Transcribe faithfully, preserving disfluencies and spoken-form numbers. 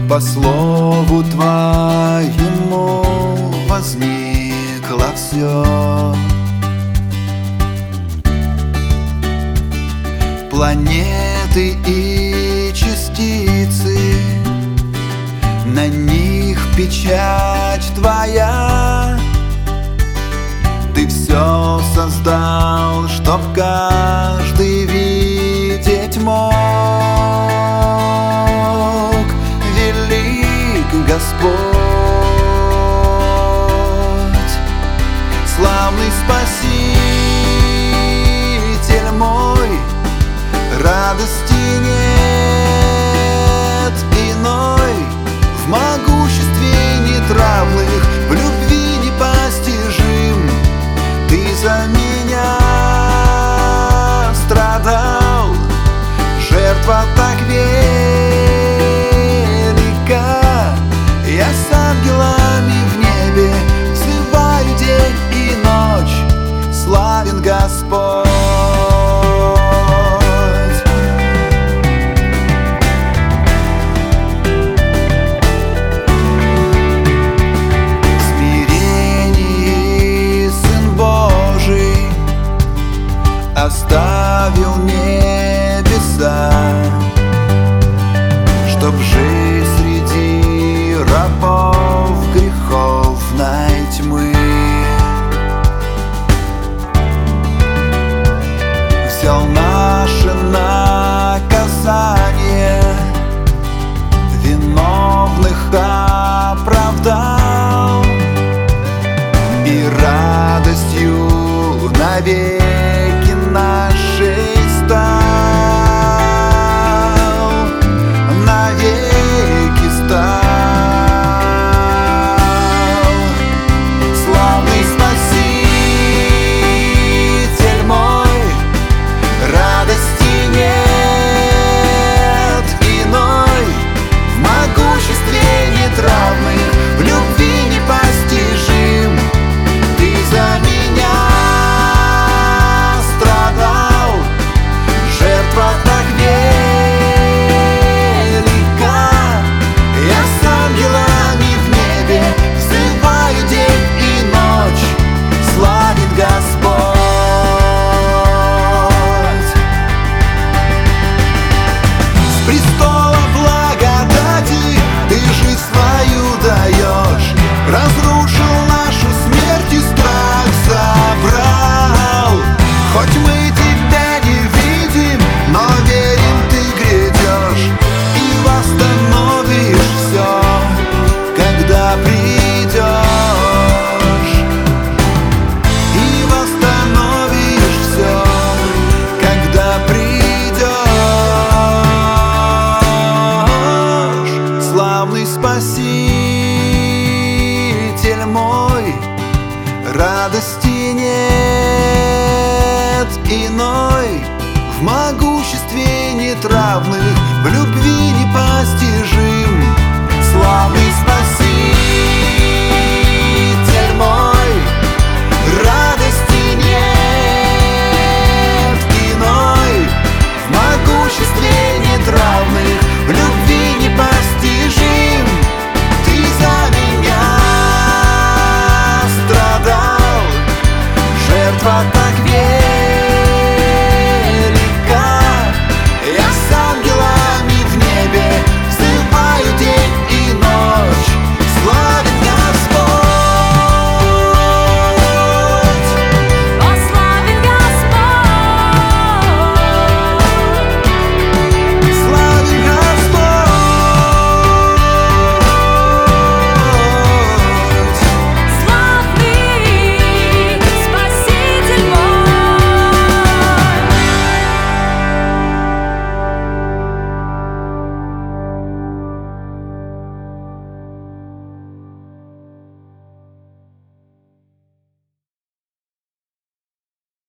По слову Твоему возникло все. Планеты и частицы, на них печать Твоя. Ты все создал, чтоб каждый видеть мог. Велик Господь, славный Спаситель мой, радости нет иной, в могуществе нетравных, в любви непостижим. Ты за меня страдал, жертва так велика. Я с ангелами в небе взываю день и ночь, славен Господь. Оставил небеса, чтоб жить среди рабов греховной тьмы. Взял наше наказание, виновных оправдал, и радостью навеки нашей стал, навеки стал. Славный Спаситель мой, радости нет иной, в могуществе нетравных, в любви непостижим. Ты за меня так велика. Я с ангелами в небе взываю день и ночь, славен Господь. С престола благодати Ты жизнь свою даешь, разрушил нашу смерть и страх забрал. Хоть мы Тебя не видим, но верим, Ты грядешь и восстановишь все, когда придешь. И восстановишь все, когда придешь. Славный Спаситель мой, радости нет иной, в могуществе нетравных, в любви